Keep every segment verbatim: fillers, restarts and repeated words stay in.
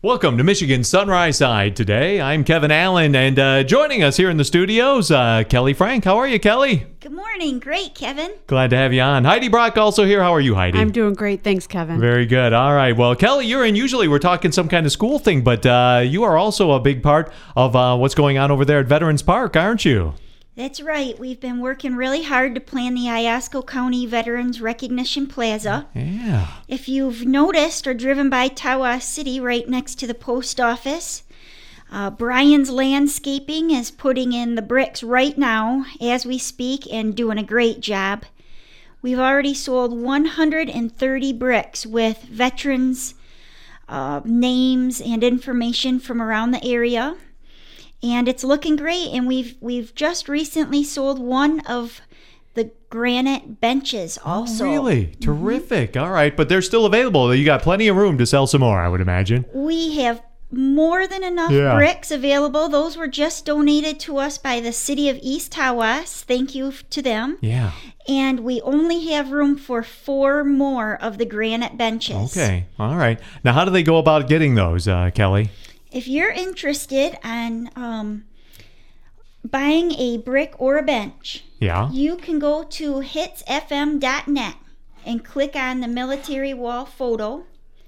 Welcome to Michigan Sunrise Side today. I'm Kevin Allen, and uh, joining us here in the studios, uh, Kelly Frank. How are you, Kelly? Good morning. Great, Kevin. Glad to have you on. Heidi Brock also here. How are you, Heidi? I'm doing great. Thanks, Kevin. Very good. All right. Well, Kelly, you're in. Usually we're talking some kind of school thing, but uh, you are also a big part of uh, what's going on over there at Veterans Park, aren't you? That's right. We've been working really hard to plan the Iosco County Veterans Recognition Plaza. Yeah. If you've noticed or driven by Tawas City right next to the post office, uh, Brian's Landscaping is putting in the bricks right now as we speak and doing a great job. We've already sold one hundred thirty bricks with veterans' uh, names and information from around the area. And it's looking great, and we've we've just recently sold one of the granite benches also. Oh, really? Mm-hmm. Terrific. All right, but they're still available. You got plenty of room to sell some more, I would imagine. We have more than enough yeah. bricks available. Those were just donated to us by the city of East Tawas. Thank you to them. Yeah. And we only have room for four more of the granite benches. Okay. All right. Now, how do they go about getting those, uh, Kelly? If you're interested in um, buying a brick or a bench, yeah. you can go to hits f m dot net and click on the military wall photo.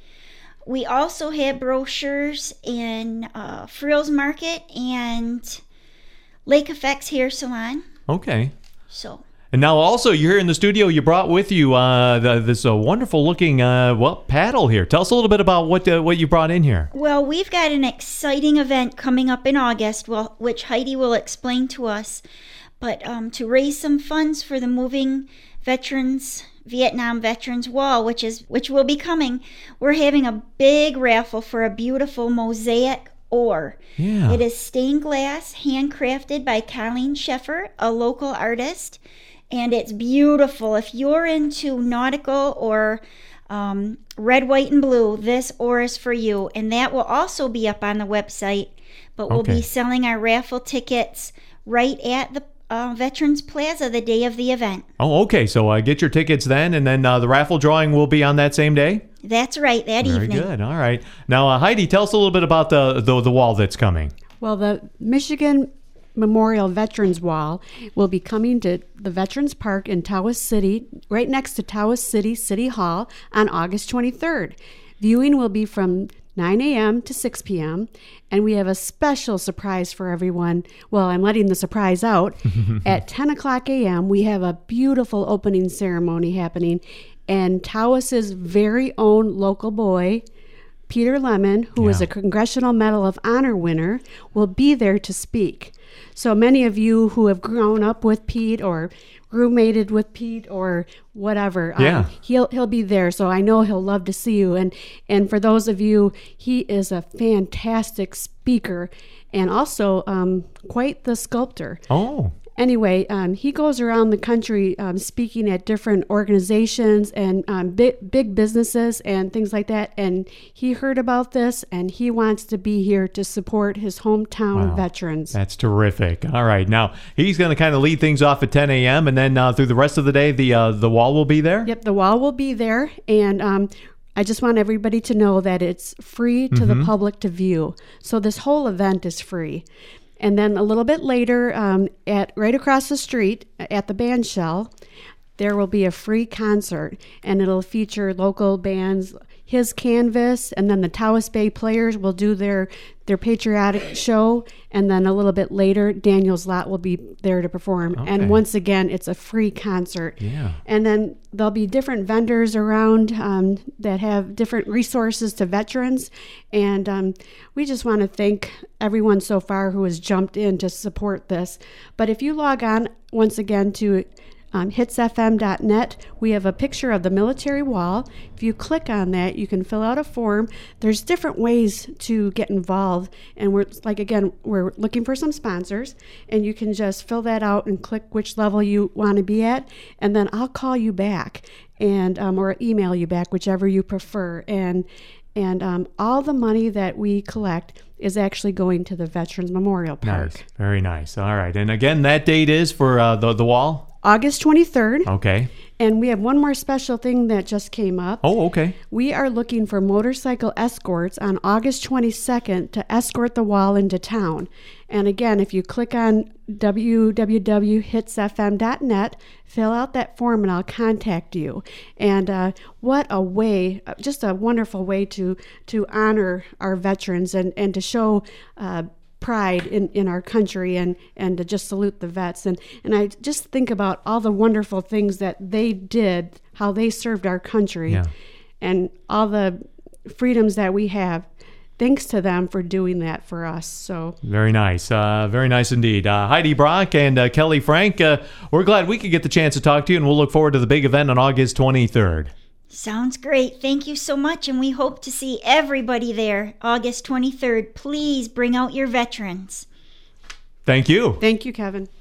We also have brochures in uh, Frills Market and Lake Effects Hair Salon. Okay. So. And now also, you're here in the studio. You brought with you uh, the, this uh, wonderful-looking uh, well paddle here. Tell us a little bit about what uh, what you brought in here. Well, we've got an exciting event coming up in August, well, which Heidi will explain to us. But um, to raise some funds for the Moving Veterans Vietnam Veterans Wall, which is which will be coming, we're having a big raffle for a beautiful mosaic oar. Yeah. It is stained glass, handcrafted by Colleen Sheffer, a local artist. And it's beautiful. If you're into nautical or um, red, white, and blue, this oar is for you. And that will also be up on the website. But we'll okay. be selling our raffle tickets right at the uh, Veterans Plaza the day of the event. Oh, okay. So uh, get your tickets then, and then uh, the raffle drawing will be on that same day? That's right, that Very evening. Very good. All right. Now, uh, Heidi, tell us a little bit about the, the, the wall that's coming. Well, the Michigan Memorial Veterans Wall will be coming to the Veterans Park in Tawas City, right next to Tawas City City Hall on August twenty-third. Viewing will be from nine a.m. to six p.m. and we have a special surprise for everyone. Well, I'm letting the surprise out. At ten o'clock a.m. we have a beautiful opening ceremony happening, and Tawas's very own local boy, Peter Lemon, who yeah. is a Congressional Medal of Honor winner, will be there to speak. So many of you who have grown up with Pete or roommated with Pete or whatever, yeah. um, he'll he'll be there. So I know he'll love to see you. And and for those of you, he is a fantastic speaker and also um, quite the sculptor. Oh. Anyway, um, he goes around the country um, speaking at different organizations and um, big, big businesses and things like that. And he heard about this, and he wants to be here to support his hometown wow. veterans. That's terrific. All right. Now, he's going to kind of lead things off at ten a.m., and then uh, through the rest of the day, the uh, the wall will be there? Yep, the wall will be there. And um, I just want everybody to know that it's free to mm-hmm. the public to view. So this whole event is free. And then a little bit later, um, at right across the street at the band shell, there will be a free concert, and it'll feature local bands, His Canvas, and then the Tawas Bay Players will do their their patriotic show, and then a little bit later, Daniel's Lot will be there to perform. Okay. And once again, it's a free concert. Yeah. And then there'll be different vendors around um, that have different resources to veterans, and um, we just want to thank everyone so far who has jumped in to support this. But if you log on once again to Um, hits f m dot net, we have a picture of the military wall. If you click on that, you can fill out a form. There's different ways to get involved, and we're like again we're looking for some sponsors, and you can just fill that out and click which level you want to be at, and then I'll call you back and um, or email you back, whichever you prefer. And and um, all the money that we collect is actually going to the Veterans Memorial Park. Nice. Very nice. All right. And again, that date is for uh, the the wall? August twenty-third. Okay. And we have one more special thing that just came up. Oh, okay. We are looking for motorcycle escorts on August twenty-second to escort the wall into town. And again, if you click on w w w dot hits f m dot net, fill out that form and I'll contact you. And uh, what a way, just a wonderful way to to honor our veterans and, and to show uh, pride in, in our country and, and to just salute the vets. And, and I just think about all the wonderful things that they did, how they served our country, Yeah. and all the freedoms that we have. Thanks to them for doing that for us. So Very nice. Uh, very nice indeed. Uh, Heidi Brock and uh, Kelly Frank, uh, we're glad we could get the chance to talk to you, and we'll look forward to the big event on August twenty-third. Sounds great. Thank you so much, and we hope to see everybody there August twenty-third. Please bring out your veterans. Thank you. thank you, Kevin.